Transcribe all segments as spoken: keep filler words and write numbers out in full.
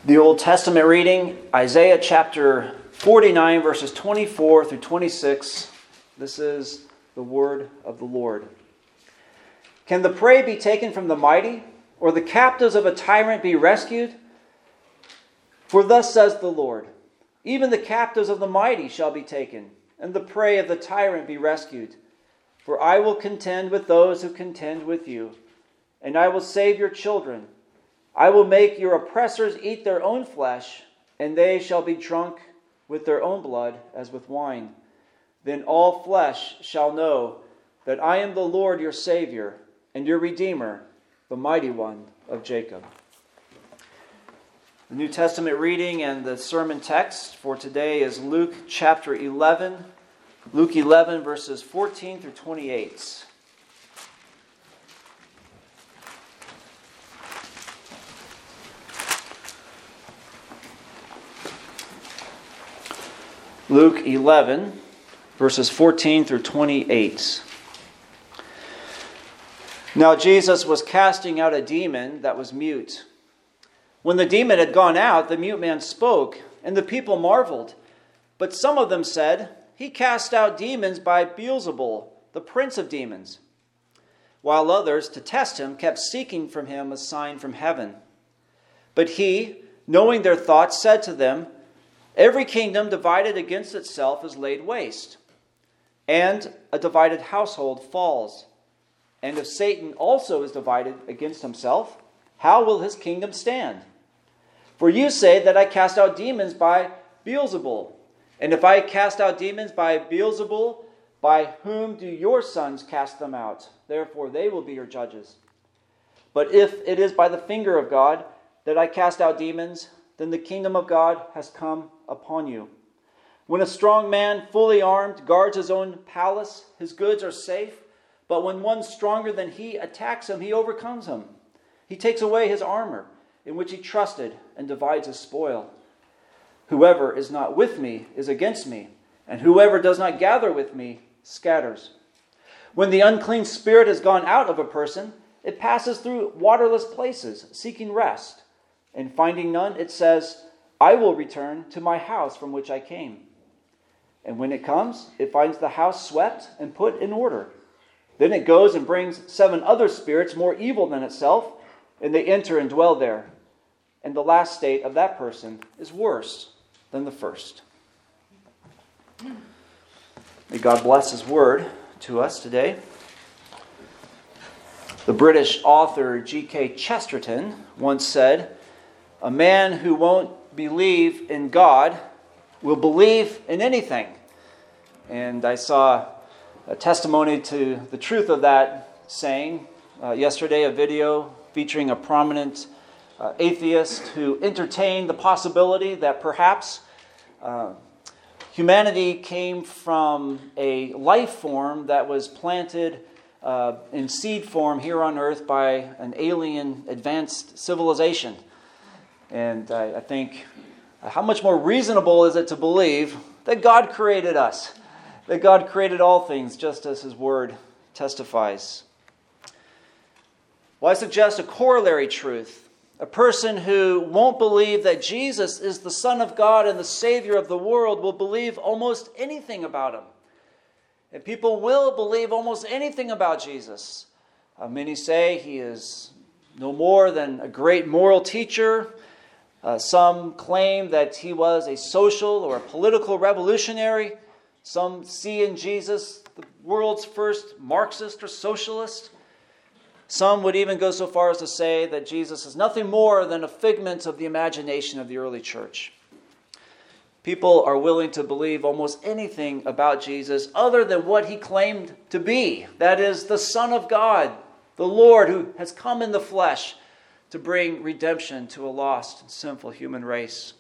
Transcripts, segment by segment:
The Old Testament reading, Isaiah chapter forty-nine, verses twenty-four through twenty-six. This is the word of the Lord. Can the prey be taken from the mighty, or the captives of a tyrant be rescued? For thus says the Lord, even the captives of the mighty shall be taken, and the prey of the tyrant be rescued. For I will contend with those who contend with you, and I will save your children. I will make your oppressors eat their own flesh, and they shall be drunk with their own blood as with wine. Then all flesh shall know that I am the Lord your Savior, and your Redeemer, the Mighty One of Jacob. The New Testament reading and the sermon text for today is Luke chapter eleven, Luke eleven, verses fourteen through twenty-eight. Luke eleven, verses fourteen through twenty-eight. Now Jesus was casting out a demon that was mute. When the demon had gone out, the mute man spoke, and the people marveled. But some of them said, He cast out demons by Beelzebul, the prince of demons. While others, to test him, kept seeking from him a sign from heaven. But he, knowing their thoughts, said to them, Every kingdom divided against itself is laid waste, and a divided household falls. And if Satan also is divided against himself, how will his kingdom stand? For you say that I cast out demons by Beelzebul. And if I cast out demons by Beelzebul, by whom do your sons cast them out? Therefore they will be your judges. But if it is by the finger of God that I cast out demons, then the kingdom of God has come upon you. When a strong man, fully armed, guards his own palace, his goods are safe. But when one stronger than he attacks him, he overcomes him. He takes away his armor, in which he trusted, and divides his spoil. Whoever is not with me is against me, and whoever does not gather with me scatters. When the unclean spirit has gone out of a person, it passes through waterless places, seeking rest. And finding none, it says, I will return to my house from which I came. And when it comes, it finds the house swept and put in order. Then it goes and brings seven other spirits more evil than itself, and they enter and dwell there. And the last state of that person is worse than the first. May God bless His word to us today. The British author G K Chesterton once said, A man who won't believe in God will believe in anything. And I saw a testimony to the truth of that saying uh, yesterday, a video featuring a prominent uh, atheist who entertained the possibility that perhaps uh, humanity came from a life form that was planted uh, in seed form here on earth by an alien advanced civilization. And I, I think, uh, how much more reasonable is it to believe that God created us? That God created all things just as His word testifies. Well, I suggest a corollary truth. A person who won't believe that Jesus is the Son of God and the Savior of the world will believe almost anything about Him. And people will believe almost anything about Jesus. Uh, many say He is no more than a great moral teacher. Uh, some claim that He was a social or a political revolutionary. Some see in Jesus the world's first Marxist or socialist. Some would even go so far as to say that Jesus is nothing more than a figment of the imagination of the early church. People are willing to believe almost anything about Jesus other than what He claimed to be. That is, the Son of God, the Lord who has come in the flesh to bring redemption to a lost and sinful human race.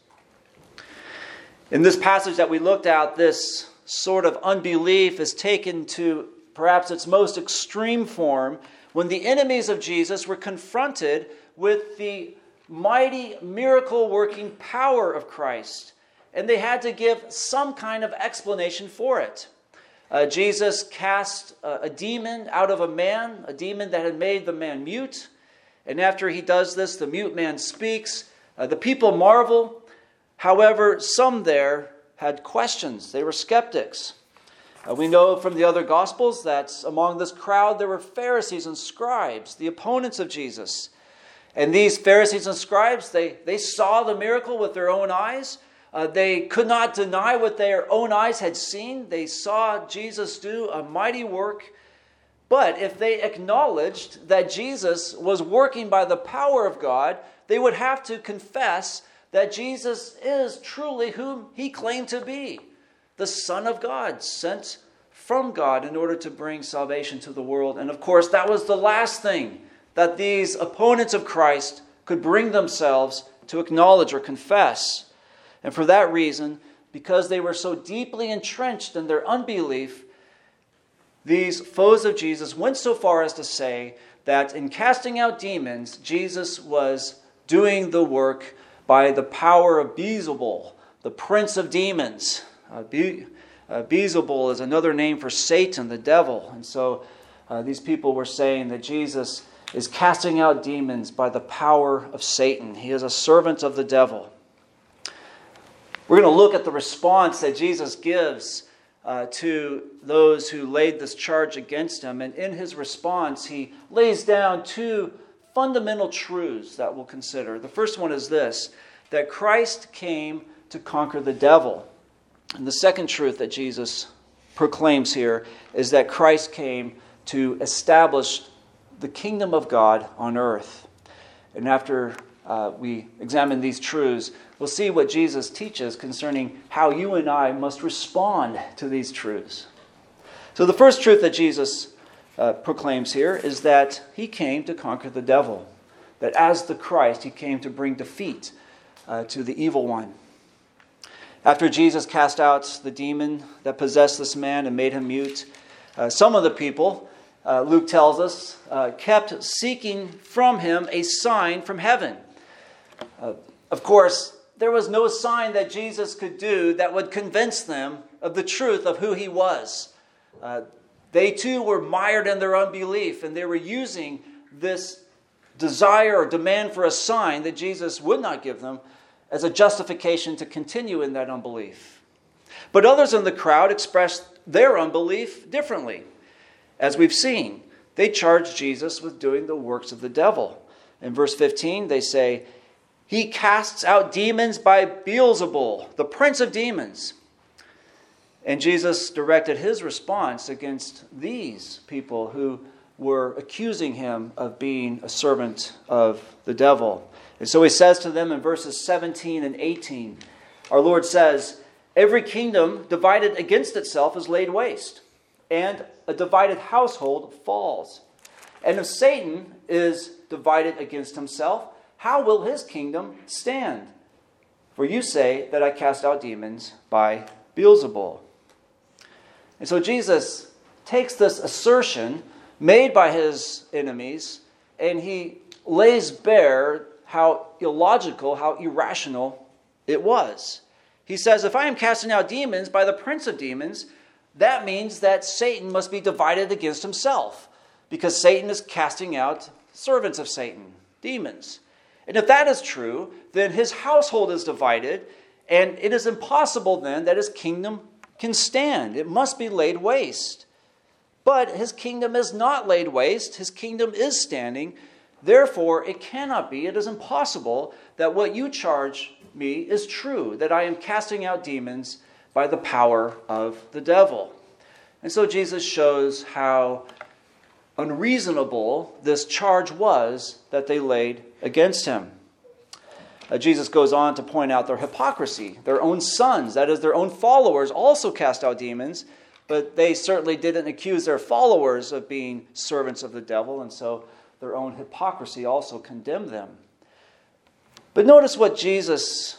In this passage that we looked at, this sort of unbelief is taken to perhaps its most extreme form when the enemies of Jesus were confronted with the mighty miracle-working power of Christ, and they had to give some kind of explanation for it. Uh, Jesus cast a, a demon out of a man, a demon that had made the man mute, and after He does this, the mute man speaks. Uh, the people marvel. However, some there had questions. They were skeptics. Uh, we know from the other Gospels that among this crowd there were Pharisees and scribes, the opponents of Jesus. And these Pharisees and scribes, they, they saw the miracle with their own eyes. Uh, they could not deny what their own eyes had seen. They saw Jesus do a mighty work. But if they acknowledged that Jesus was working by the power of God, they would have to confess that Jesus is truly whom he claimed to be, the Son of God, sent from God in order to bring salvation to the world. And of course, that was the last thing that these opponents of Christ could bring themselves to acknowledge or confess. And for that reason, because they were so deeply entrenched in their unbelief, these foes of Jesus went so far as to say that in casting out demons, Jesus was doing the work by the power of Beelzebul, the prince of demons. Uh, Be- uh, Beelzebul is another name for Satan, the devil. And so uh, these people were saying that Jesus is casting out demons by the power of Satan. He is a servant of the devil. We're going to look at the response that Jesus gives uh, to those who laid this charge against him. And in his response, he lays down two fundamental truths that we'll consider. The first one is this, that Christ came to conquer the devil. And the second truth that Jesus proclaims here is that Christ came to establish the kingdom of God on earth. And after uh, we examine these truths, we'll see what Jesus teaches concerning how you and I must respond to these truths. So the first truth that Jesus uh, proclaims here is that he came to conquer the devil. That as the Christ, he came to bring defeat uh, to the evil one. After Jesus cast out the demon that possessed this man and made him mute, uh, some of the people, uh, Luke tells us, uh, kept seeking from him a sign from heaven. Uh, of course, there was no sign that Jesus could do that would convince them of the truth of who he was. Uh, they too were mired in their unbelief, and they were using this desire or demand for a sign that Jesus would not give them as a justification to continue in that unbelief. But others in the crowd expressed their unbelief differently. As we've seen, they charged Jesus with doing the works of the devil. In verse fifteen, they say, he casts out demons by Beelzebul, the prince of demons. And Jesus directed his response against these people who were accusing him of being a servant of the devil. And so he says to them in verses seventeen and eighteen, our Lord says, every kingdom divided against itself is laid waste, and a divided household falls. And if Satan is divided against himself, how will his kingdom stand? For you say that I cast out demons by Beelzebul. And so Jesus takes this assertion made by his enemies, and he lays bare how illogical, how irrational it was. He says, if I am casting out demons by the prince of demons, that means that Satan must be divided against himself, because Satan is casting out servants of Satan, demons. And if that is true, then his household is divided, and it is impossible then that his kingdom can stand. It must be laid waste. But his kingdom is not laid waste. His kingdom is standing. Therefore, it cannot be, it is impossible that what you charge me is true, that I am casting out demons by the power of the devil. And so Jesus shows how unreasonable this charge was that they laid against him. Uh, Jesus goes on to point out their hypocrisy. Their own sons, that is, their own followers, also cast out demons, but they certainly didn't accuse their followers of being servants of the devil, and so their own hypocrisy also condemned them. But notice what Jesus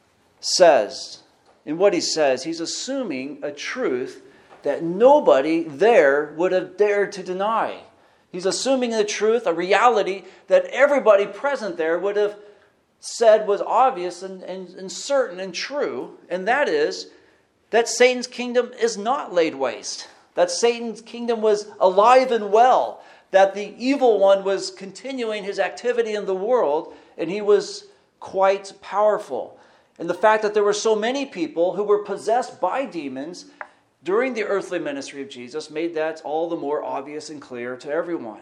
says. In what he says, he's assuming a truth that nobody there would have dared to deny. He's assuming the truth, a reality that everybody present there would have said was obvious and, and, and certain and true, and that is that Satan's kingdom is not laid waste, that Satan's kingdom was alive and well, that the evil one was continuing his activity in the world, and he was quite powerful. And the fact that there were so many people who were possessed by demons during the earthly ministry of Jesus made that all the more obvious and clear to everyone.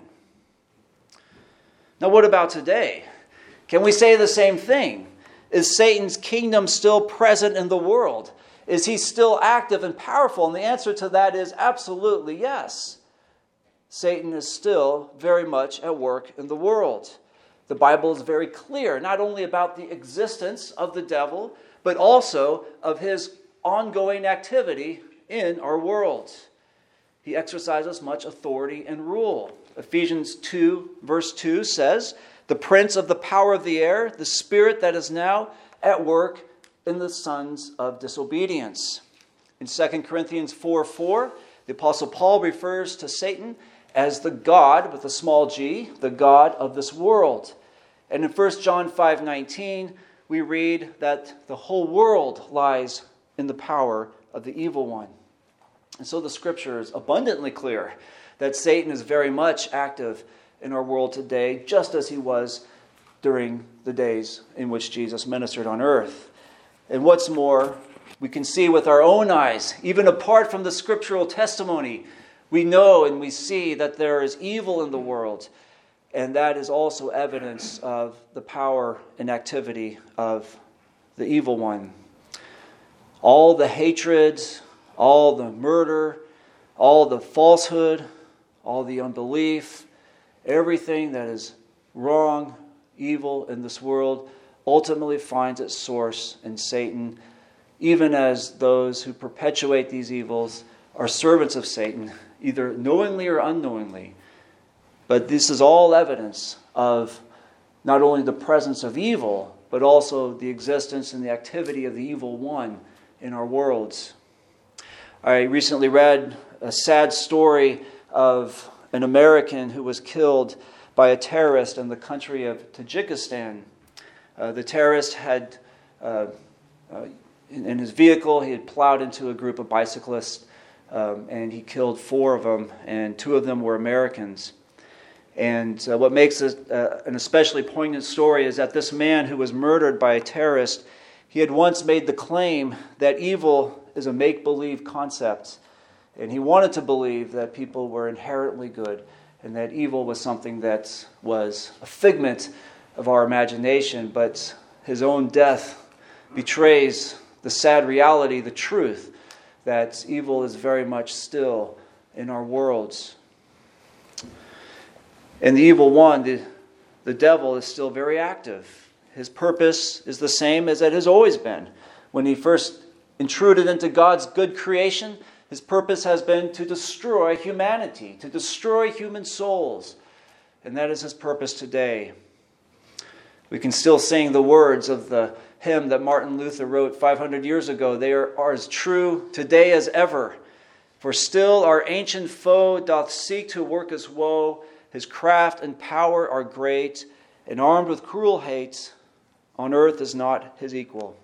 Now, what about today? Can we say the same thing? Is Satan's kingdom still present in the world? Is he still active and powerful? And the answer to that is absolutely yes. Satan is still very much at work in the world. The Bible is very clear, not only about the existence of the devil, but also of his ongoing activity in our world. He exercises much authority and rule. Ephesians two, verse two says, "The prince of the power of the air, the spirit that is now at work in the sons of disobedience." In Second Corinthians four four, the Apostle Paul refers to Satan as the God, with a small g, the God of this world. And in First John five nineteen, we read that the whole world lies in the power of the evil one. And so the scripture is abundantly clear that Satan is very much active in our world today, just as he was during the days in which Jesus ministered on earth. And what's more, we can see with our own eyes, even apart from the scriptural testimony, we know and we see that there is evil in the world. And that is also evidence of the power and activity of the evil one. All the hatred, all the murder, all the falsehood, all the unbelief, everything that is wrong, evil in this world ultimately finds its source in Satan, even as those who perpetuate these evils are servants of Satan, either knowingly or unknowingly. But this is all evidence of not only the presence of evil, but also the existence and the activity of the evil one in our worlds. I recently read a sad story of an American who was killed by a terrorist in the country of Tajikistan. Uh, the terrorist had, uh, uh, in, in his vehicle, he had plowed into a group of bicyclists, um, and he killed four of them, and two of them were Americans. And uh, what makes it uh, an especially poignant story is that this man who was murdered by a terrorist, he had once made the claim that evil is a make-believe concept. And he wanted to believe that people were inherently good and that evil was something that was a figment of our imagination. But his own death betrays the sad reality, the truth, that evil is very much still in our worlds. And the evil one, the, the devil, is still very active. His purpose is the same as it has always been. When he first intruded into God's good creation, his purpose has been to destroy humanity, to destroy human souls. And that is his purpose today. We can still sing the words of the hymn that Martin Luther wrote five hundred years ago. They are, are as true today as ever. For still our ancient foe doth seek to work us woe. His craft and power are great, and armed with cruel hate, on earth is not his equal.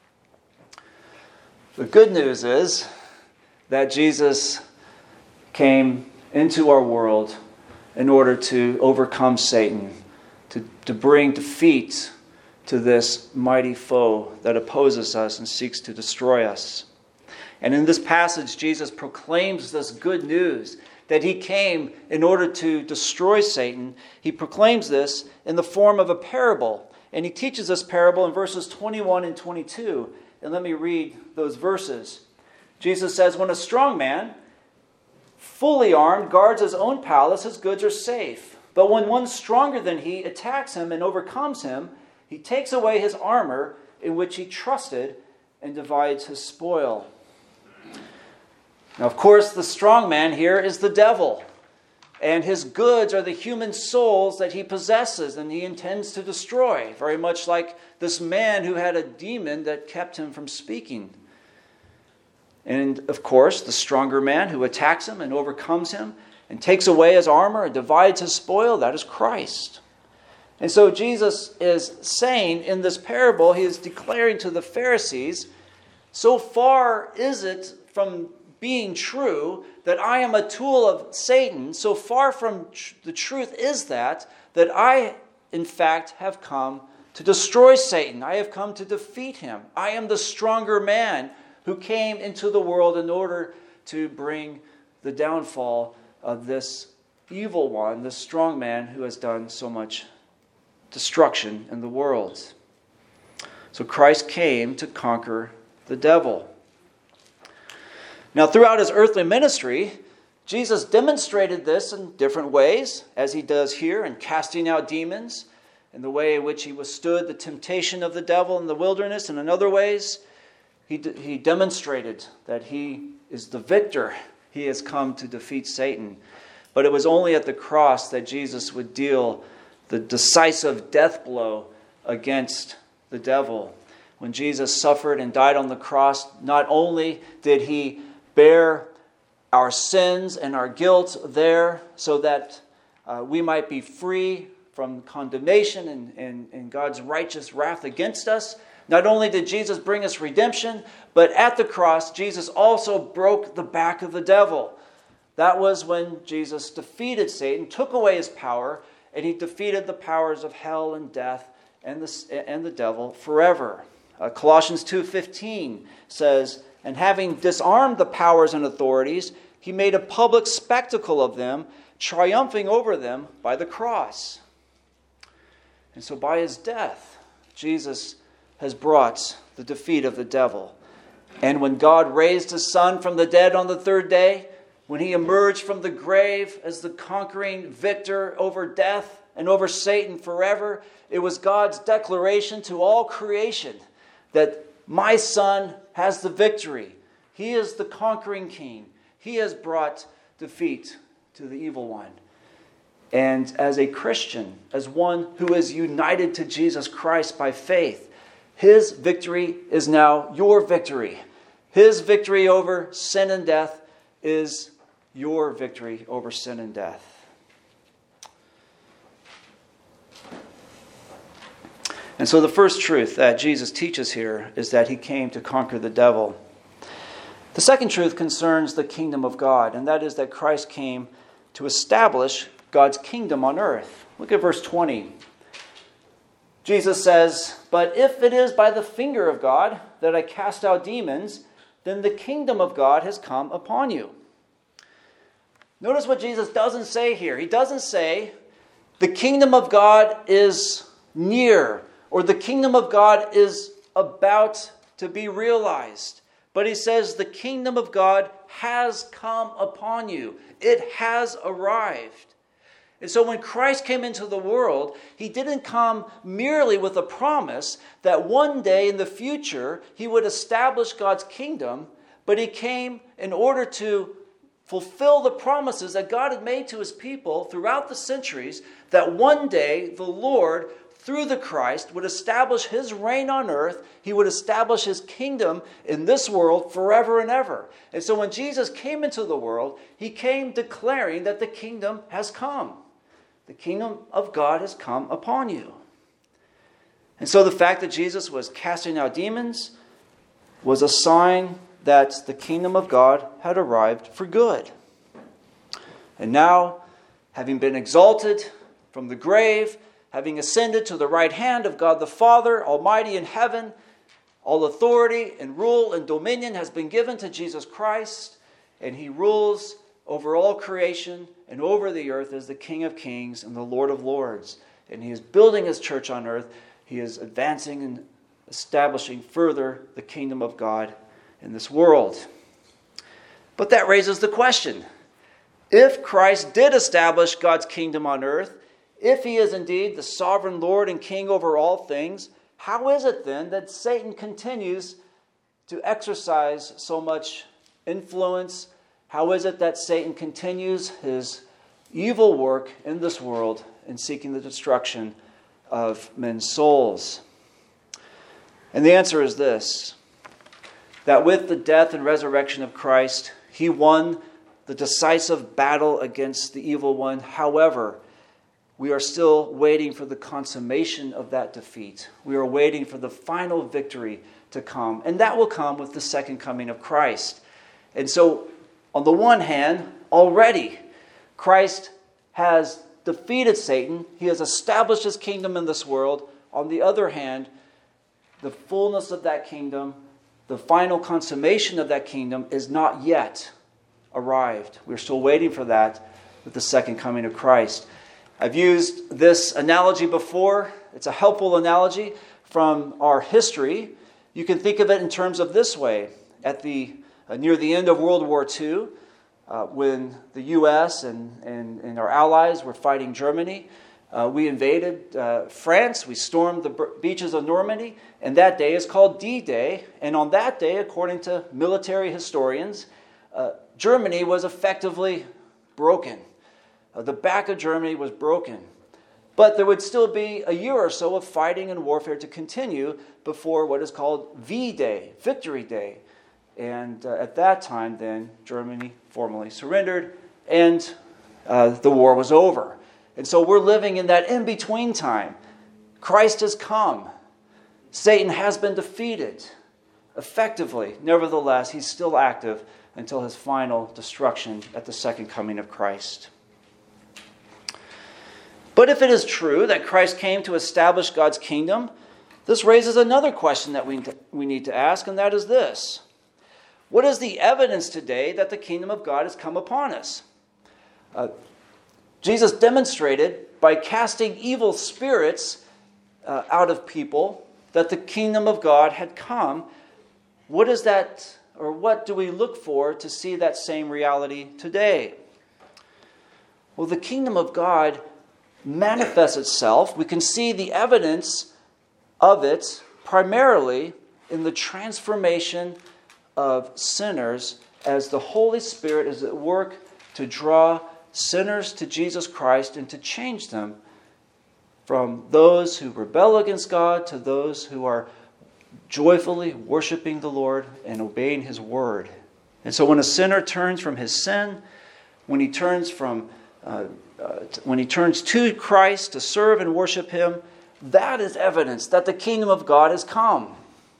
The good news is that Jesus came into our world in order to overcome Satan, to, to bring defeat to this mighty foe that opposes us and seeks to destroy us. And in this passage, Jesus proclaims this good news that he came in order to destroy Satan. He proclaims this in the form of a parable. And he teaches this parable in verses twenty-one and twenty-two. And let me read those verses. Jesus says, "When a strong man, fully armed, guards his own palace, his goods are safe. But when one stronger than he attacks him and overcomes him, he takes away his armor in which he trusted and divides his spoil." Now, of course, the strong man here is the devil. And his goods are the human souls that he possesses and he intends to destroy. Very much like this man who had a demon that kept him from speaking. And, of course, the stronger man who attacks him and overcomes him and takes away his armor and divides his spoil, that is Christ. And so Jesus is saying in this parable, he is declaring to the Pharisees, so far is it from being true that I am a tool of Satan, so far from tr- the truth is that, that I, in fact, have come to destroy Satan. I have come to defeat him. I am the stronger man who came into the world in order to bring the downfall of this evil one, this strong man who has done so much destruction in the world. So Christ came to conquer the devil. Now, throughout his earthly ministry, Jesus demonstrated this in different ways, as he does here in casting out demons, in the way in which he withstood the temptation of the devil in the wilderness, and in other ways, he, de- he demonstrated that he is the victor. He has come to defeat Satan. But it was only at the cross that Jesus would deal the decisive death blow against the devil. When Jesus suffered and died on the cross, not only did he bear our sins and our guilt there so that uh, we might be free from condemnation and, and, and God's righteous wrath against us. Not only did Jesus bring us redemption, but at the cross, Jesus also broke the back of the devil. That was when Jesus defeated Satan, took away his power, and he defeated the powers of hell and death and the, and the devil forever. Uh, Colossians two fifteen says, "And having disarmed the powers and authorities, he made a public spectacle of them, triumphing over them by the cross." And so by his death, Jesus has brought the defeat of the devil. And when God raised his Son from the dead on the third day, when he emerged from the grave as the conquering victor over death and over Satan forever, it was God's declaration to all creation that my Son has the victory. He is the conquering king. He has brought defeat to the evil one. And as a Christian, as one who is united to Jesus Christ by faith, his victory is now your victory. His victory over sin and death is your victory over sin and death. And so the first truth that Jesus teaches here is that he came to conquer the devil. The second truth concerns the kingdom of God, and that is that Christ came to establish God's kingdom on earth. Look at verse twenty. Jesus says, "But if it is by the finger of God that I cast out demons, then the kingdom of God has come upon you." Notice what Jesus doesn't say here. He doesn't say, the kingdom of God is near, or the kingdom of God is about to be realized. But he says, the kingdom of God has come upon you. It has arrived. And so when Christ came into the world, he didn't come merely with a promise that one day in the future he would establish God's kingdom, but he came in order to fulfill the promises that God had made to his people throughout the centuries, that one day the Lord, through the Christ, would establish his reign on earth. He would establish his kingdom in this world forever and ever. And so when Jesus came into the world, he came declaring that the kingdom has come. The kingdom of God has come upon you. And so the fact that Jesus was casting out demons was a sign that the kingdom of God had arrived for good. And now, having been exalted from the grave, having ascended to the right hand of God the Father, Almighty in heaven, all authority and rule and dominion has been given to Jesus Christ, and he rules over all creation and over the earth as the King of Kings and the Lord of Lords. And he is building his church on earth. He is advancing and establishing further the kingdom of God in this world. But that raises the question, if Christ did establish God's kingdom on earth, if he is indeed the sovereign Lord and King over all things, how is it then that Satan continues to exercise so much influence? How is it that Satan continues his evil work in this world in seeking the destruction of men's souls? And the answer is this, that with the death and resurrection of Christ, he won the decisive battle against the evil one. However, we are still waiting for the consummation of that defeat. We are waiting for the final victory to come. And that will come with the second coming of Christ. And so, on the one hand, already, Christ has defeated Satan. He has established his kingdom in this world. on the other hand, the fullness of that kingdom, the final consummation of that kingdom is not yet arrived. We're still waiting for that with the second coming of Christ. I've used this analogy before. It's a helpful analogy from our history. You can think of it in terms of this way. At the uh, near the end of World War Two, uh, when the U S and, and, and our allies were fighting Germany, uh, we invaded uh, France. We stormed the beaches of Normandy, and that day is called D-Day. And on that day, according to military historians, uh, Germany was effectively broken. Uh, the back of Germany was broken. But there would still be a year or so of fighting and warfare to continue before what is called V-Day, Victory Day. And uh, at that time, then, Germany formally surrendered, and uh, the war was over. And so we're living in that in-between time. Christ has come. Satan has been defeated. Effectively, nevertheless, he's still active until his final destruction at the second coming of Christ. But if it is true that Christ came to establish God's kingdom, this raises another question that we, we need to ask, and that is this. What is the evidence today that the kingdom of God has come upon us? Uh, Jesus demonstrated by casting evil spirits uh, out of people that the kingdom of God had come. What is that, or what do we look for to see that same reality today? Well, the kingdom of God manifests itself. We can see the evidence of it primarily in the transformation of sinners as the Holy Spirit is at work to draw sinners to Jesus Christ and to change them from those who rebel against God to those who are joyfully worshiping the Lord and obeying His word. And so when a sinner turns from his sin, when he turns from uh, uh, when he turns to Christ to serve and worship Him, that is evidence that the kingdom of God has come.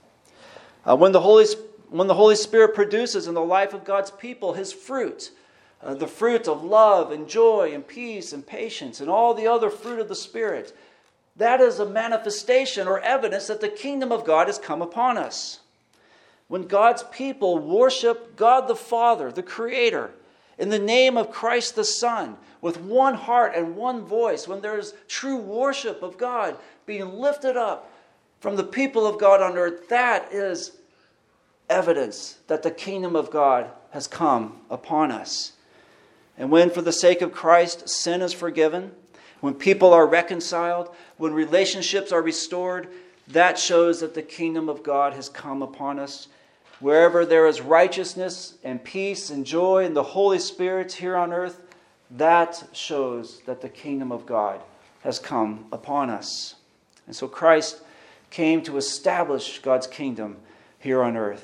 Uh, when the Holy when the Holy Spirit produces in the life of God's people His fruit, uh, the fruit of love and joy and peace and patience and all the other fruit of the Spirit, that is a manifestation or evidence that the kingdom of God has come upon us. When God's people worship God the Father, the Creator, in the name of Christ the Son, with one heart and one voice, when there is true worship of God being lifted up from the people of God on earth, that is evidence that the kingdom of God has come upon us. And when, for the sake of Christ, sin is forgiven, when people are reconciled, when relationships are restored, that shows that the kingdom of God has come upon us. Wherever there is righteousness and peace and joy and the Holy Spirit here on earth, that shows that the kingdom of God has come upon us. And so Christ came to establish God's kingdom here on earth.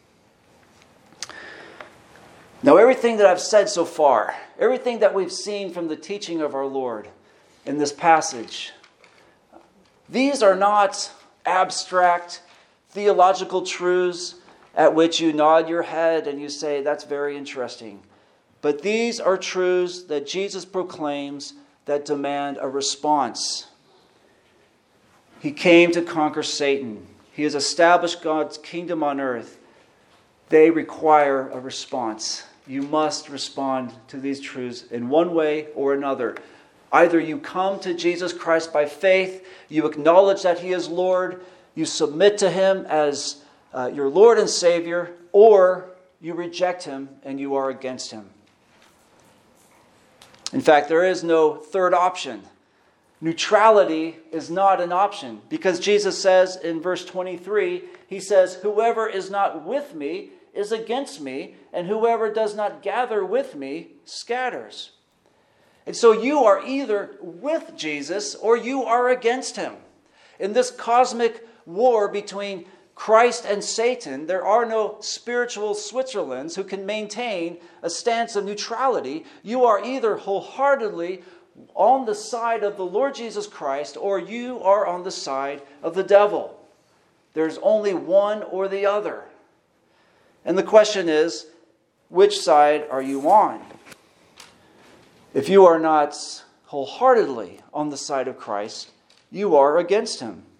Now, everything that I've said so far, everything that we've seen from the teaching of our Lord in this passage, these are not abstract theological truths at which you nod your head and you say, that's very interesting. But these are truths that Jesus proclaims that demand a response. He came to conquer Satan. He has established God's kingdom on earth. They require a response. You must respond to these truths in one way or another. Either you come to Jesus Christ by faith, you acknowledge that He is Lord, you submit to Him as uh, your Lord and Savior, or you reject Him and you are against Him. In fact, there is no third option. Neutrality is not an option, because Jesus says in verse twenty-three, He says, whoever is not with me is against me, and whoever does not gather with me scatters. And so you are either with Jesus or you are against Him. In this cosmic war between Christ and Satan, there are no spiritual Switzerlands who can maintain a stance of neutrality. You are either wholeheartedly on the side of the Lord Jesus Christ or you are on the side of the devil. There's only one or the other. And the question is, which side are you on? If you are not wholeheartedly on the side of Christ, you are against Him.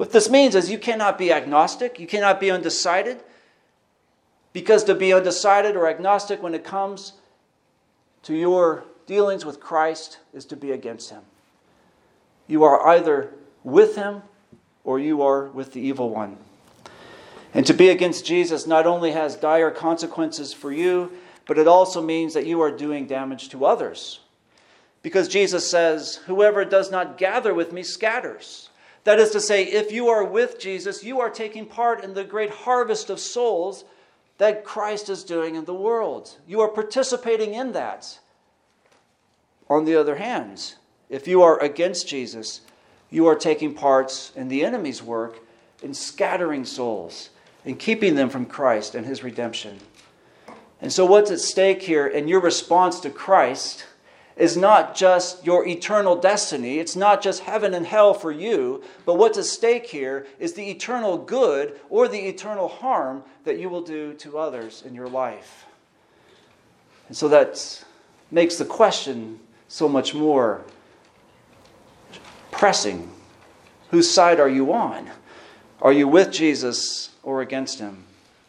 What this means is you cannot be agnostic, you cannot be undecided, because to be undecided or agnostic when it comes to your dealings with Christ is to be against him. You are either with him or you are with the evil one. And to be against Jesus not only has dire consequences for you, but it also means that you are doing damage to others. Because Jesus says, whoever does not gather with me scatters. That is to say, if you are with Jesus, you are taking part in the great harvest of souls that Christ is doing in the world. You are participating in that. On the other hand, if you are against Jesus, you are taking part in the enemy's work in scattering souls and keeping them from Christ and his redemption. And so what's at stake here in your response to Christ is not just your eternal destiny. It's not just heaven and hell for you. But what's at stake here is the eternal good or the eternal harm that you will do to others in your life. And so that makes the question so much more pressing. Whose side are you on? Are you with Jesus or against him?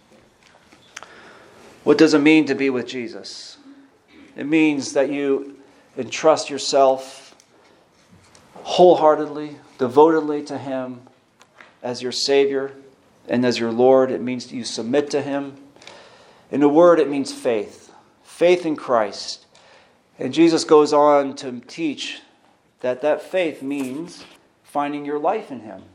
What does it mean to be with Jesus? It means that you entrust yourself wholeheartedly, devotedly to him as your Savior and as your Lord. It means you submit to him. In a word, it means faith. Faith in Christ. And Jesus goes on to teach that that faith means finding your life in him.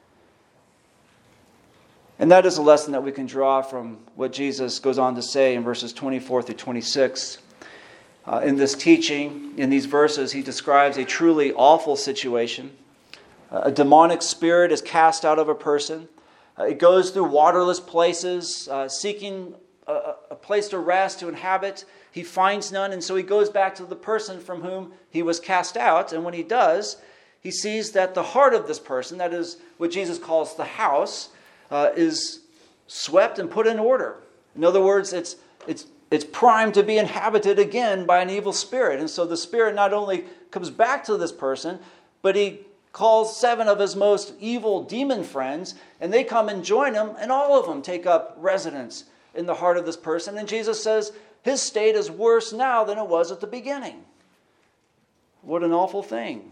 And that is a lesson that we can draw from what Jesus goes on to say in verses twenty-four through twenty-six. Uh, in this teaching, in these verses, he describes a truly awful situation. Uh, a demonic spirit is cast out of a person. Uh, it goes through waterless places, uh, seeking a, a place to rest, to inhabit. He finds none, and so he goes back to the person from whom he was cast out. And when he does, he sees that the heart of this person, that is what Jesus calls the house, uh, is swept and put in order. In other words, it's it's It's primed to be inhabited again by an evil spirit. And so the spirit not only comes back to this person, but he calls seven of his most evil demon friends, and they come and join him, and all of them take up residence in the heart of this person. And Jesus says his state is worse now than it was at the beginning. What an awful thing.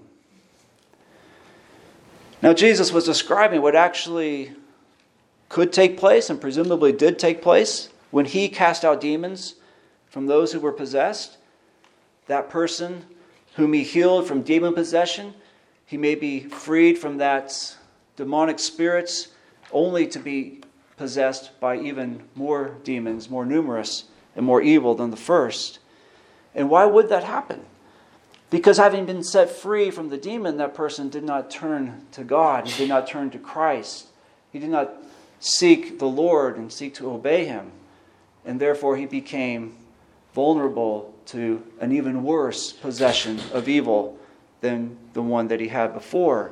Now Jesus was describing what actually could take place, and presumably did take place, when he cast out demons from those who were possessed. That person whom he healed from demon possession, he may be freed from that demonic spirits, only to be possessed by even more demons, more numerous and more evil than the first. And why would that happen? Because having been set free from the demon, that person did not turn to God. He did not turn to Christ. He did not seek the Lord and seek to obey him. And therefore he became vulnerable to an even worse possession of evil than the one that he had before.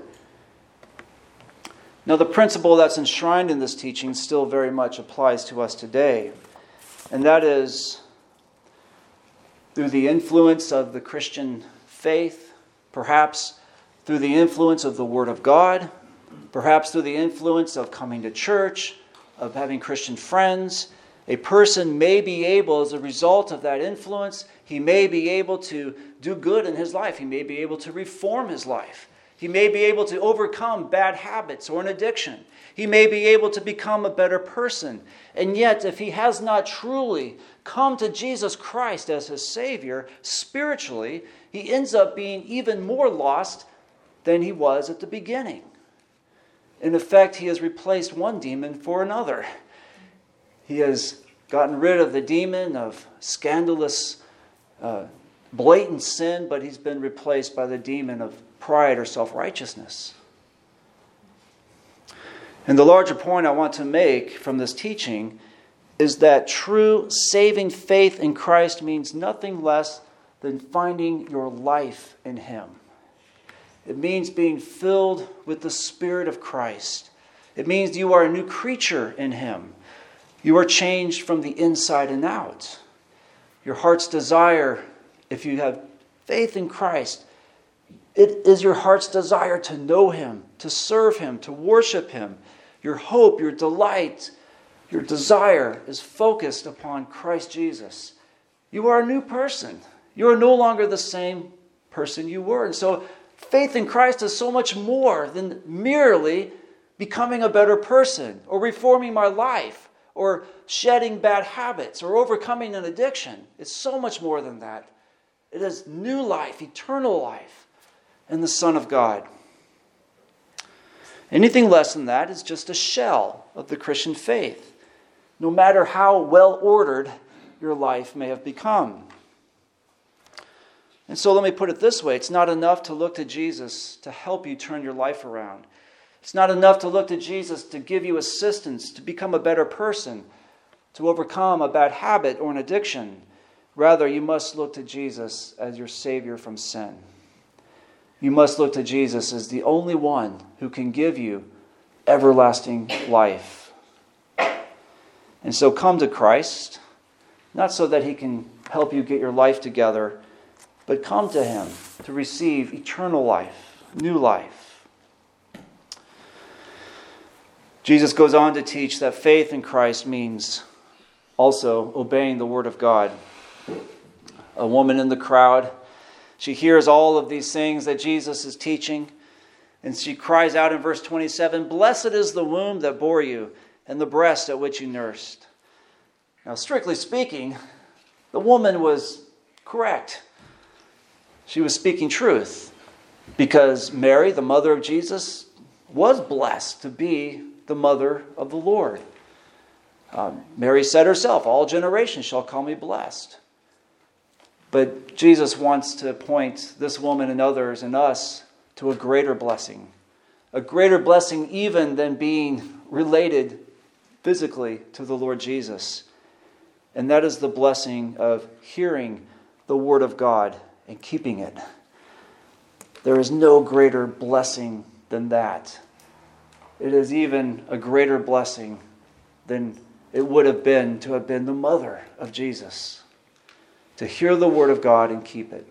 Now the principle that's enshrined in this teaching still very much applies to us today. And that is, through the influence of the Christian faith, perhaps through the influence of the Word of God, perhaps through the influence of coming to church, of having Christian friends, a person may be able, as a result of that influence, he may be able to do good in his life. He may be able to reform his life. He may be able to overcome bad habits or an addiction. He may be able to become a better person. And yet, if he has not truly come to Jesus Christ as his Savior, spiritually, he ends up being even more lost than he was at the beginning. In effect, he has replaced one demon for another. He has gotten rid of the demon of scandalous, uh, blatant sin, but he's been replaced by the demon of pride or self-righteousness. And the larger point I want to make from this teaching is that true saving faith in Christ means nothing less than finding your life in him. It means being filled with the Spirit of Christ. It means you are a new creature in him. You are changed from the inside and out. Your heart's desire, if you have faith in Christ, It is your heart's desire to know Him, to serve Him, to worship Him. Your hope, your delight, your desire is focused upon Christ Jesus. You are a new person. You are no longer the same person you were. And so faith in Christ is so much more than merely becoming a better person or reforming my life or shedding bad habits or overcoming an addiction. It's so much more than that. It is new life, eternal life in the Son of God. Anything less than that is just a shell of the Christian faith, no matter how well ordered your life may have become. And so let me put it this way. It's not enough to look to Jesus to help you turn your life around. It's not enough to look to Jesus to give you assistance to become a better person, to overcome a bad habit or an addiction. Rather, you must look to Jesus as your Savior from sin. You must look to Jesus as the only one who can give you everlasting life. And so come to Christ, not so that He can help you get your life together, but come to Him to receive eternal life, new life. Jesus goes on to teach that faith in Christ means also obeying the Word of God. A woman in the crowd, she hears all of these things that Jesus is teaching, and she cries out in verse twenty-seven, "Blessed is the womb that bore you, and the breast at which you nursed." Now, strictly speaking, the woman was correct. She was speaking truth, because Mary, the mother of Jesus, was blessed to be the mother of the Lord. Um, Mary said herself, "All generations shall call me blessed." But Jesus wants to point this woman and others and us to a greater blessing. A greater blessing even than being related physically to the Lord Jesus. And that is the blessing of hearing the Word of God and keeping it. There is no greater blessing than that. It is even a greater blessing than it would have been to have been the mother of Jesus. To hear the Word of God and keep it.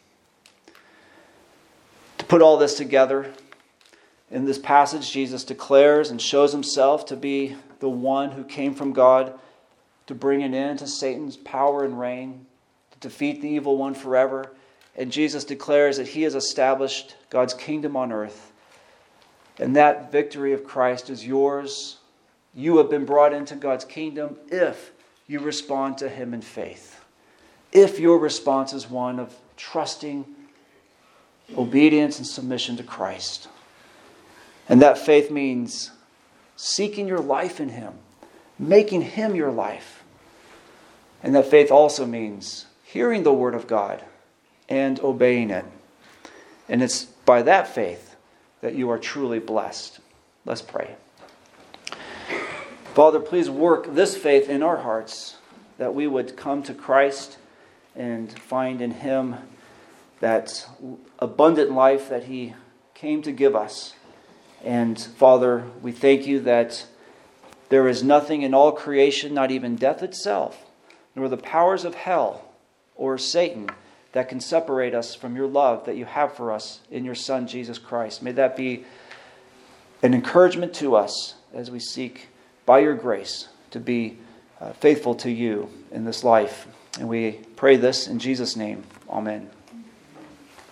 To put all this together, in this passage, Jesus declares and shows Himself to be the one who came from God to bring an end to Satan's power and reign, to defeat the evil one forever. And Jesus declares that He has established God's kingdom on earth. And that victory of Christ is yours. You have been brought into God's kingdom if you respond to Him in faith. If your response is one of trusting, obedience, and submission to Christ. And that faith means seeking your life in Him, making Him your life. And that faith also means hearing the Word of God and obeying it. And it's by that faith that you are truly blessed. Let's pray. Father, please work this faith in our hearts, that we would come to Christ and find in Him that abundant life that He came to give us. And Father, we thank You that there is nothing in all creation, not even death itself, nor the powers of hell or Satan, that can separate us from Your love that You have for us in Your Son, Jesus Christ. May that be an encouragement to us as we seek, by Your grace, to be uh, faithful to You in this life. And we pray this in Jesus' name. Amen.